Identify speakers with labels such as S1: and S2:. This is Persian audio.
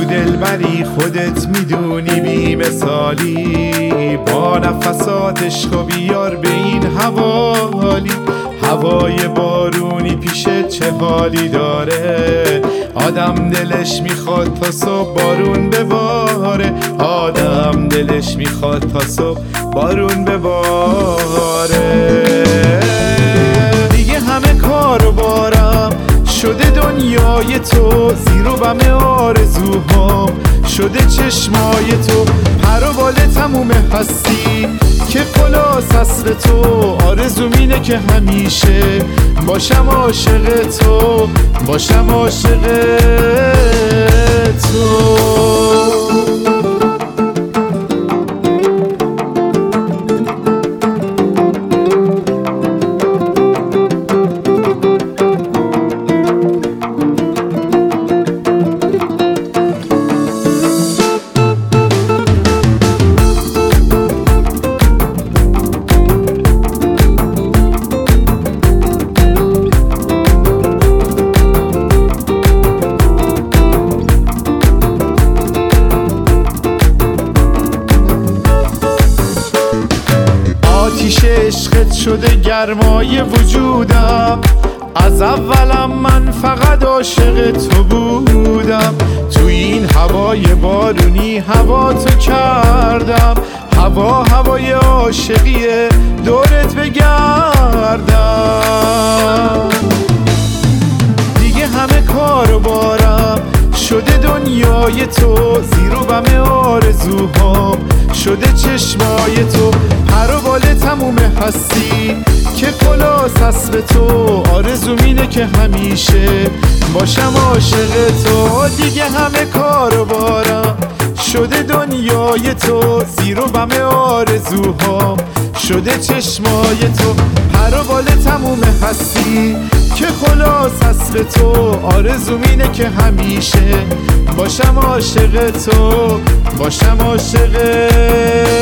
S1: دلبری خودت میدونی بی مثالی، با نفسات عشق و بیار به این حوالی. هوای بارونی پیشت چه حالی داره، آدم دلش میخواد تا صبح بارون بباره، آدم دلش میخواد تا صبح بارون بباره. دیگه همه کارو بارم شده دنیای تو، زیر و بم آرزوهام شده چشمای تو. پر و بال تموم هستی که خلاص اصل تو، آرزوم اینه که همیشه باشم عاشق تو، باشم عاشق تو. آتیش عشقت شده گرمای وجودم، از اولم من فقط عاشق تو بودم. تو این هوای بارونی هوا تو کردم، هوای عاشقیه دورت بگردم. دیگه همه کارو بارم شده دنیای تو، زیر و بم آرزوهام شده چشمای تو. پر و بال تموم هستی که خلاص اصل تو، آرزوم اینه که همیشه باشم عاشق تو. دیگه همه کارو بارم شده دنیای تو، زیر و بم آرزوهام شده چشمای تو. پر و بال تموم هستی که خلاص اصل تو، آرزوم اینه که همیشه باشم عاشق تو، باشم عاشق